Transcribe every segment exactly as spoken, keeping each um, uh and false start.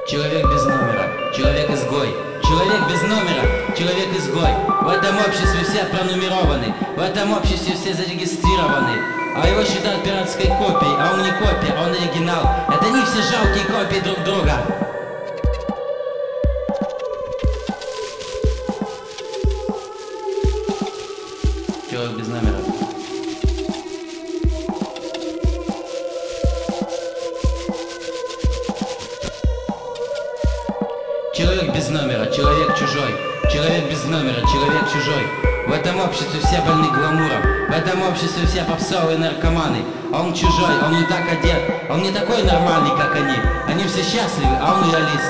Человек без номера, человек-изгой. Человек без номера, человек-изгой. В этом обществе все пронумерованы, в этом обществе все зарегистрированы. А его считают пиратской копией, а он не копия, он оригинал. Это не все жалкие копии друг друга. Человек без номера. Человек без номера, человек чужой. Человек без номера, человек чужой. В этом обществе все больны гламуром. В этом обществе все попсовые наркоманы. Он чужой, он не так одет. Он не такой нормальный, как они. Они все счастливы, а он реалист.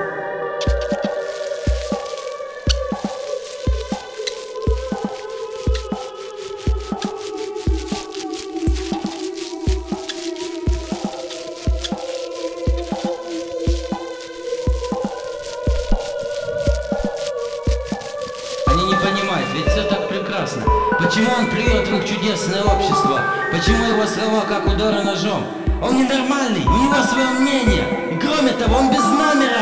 Ведь все так прекрасно. Почему он плюет в их чудесное общество? Почему его слова как удары ножом? Он ненормальный, у него свое мнение. И кроме того, он без номера.